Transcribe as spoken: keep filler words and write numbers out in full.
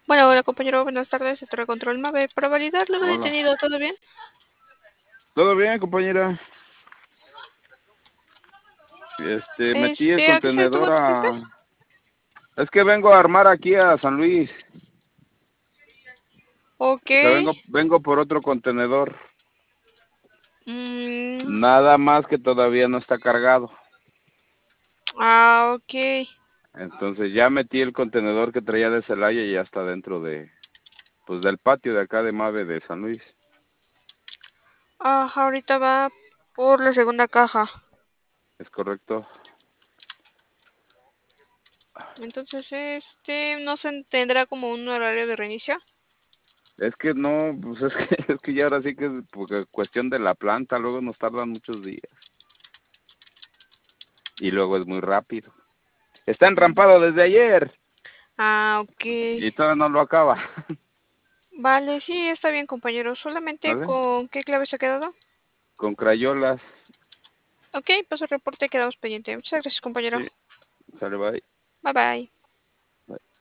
Bueno, hola compañero, buenas tardes, de Torre Control Mave. Para validar lo Hola. detenido, ¿todo bien? ¿Todo bien, compañera? Este, metí el Este, ¿a qué se detuvo, contenedor disculpe? a... Es que vengo a armar aquí a San Luis. Ok. O sea, vengo, vengo por otro contenedor. Mm, Nada más que todavía no está cargado. ah, ok. Entonces ya metí el contenedor que traía de Celaya y ya está dentro de, pues del patio de acá de Mave de San Luis. Ah, ahorita va por la segunda caja. ¿Es correcto? Entonces, este, ¿no se tendrá como un horario de reinicio? Es que no, pues es que, es que ya ahora sí que es porque cuestión de la planta, luego nos tardan muchos días. Y luego es muy rápido. Está Mm, enrampado desde ayer ah, ok. y todavía no lo acaba. Vale, sí, está bien, compañero. ¿Solamente ¿Vale? con qué clave se ha quedado? Con crayolas. Ok, pues el reporte quedamos pendiente. Muchas gracias, compañero. Sí, sale, bye. Bye bye. Bye.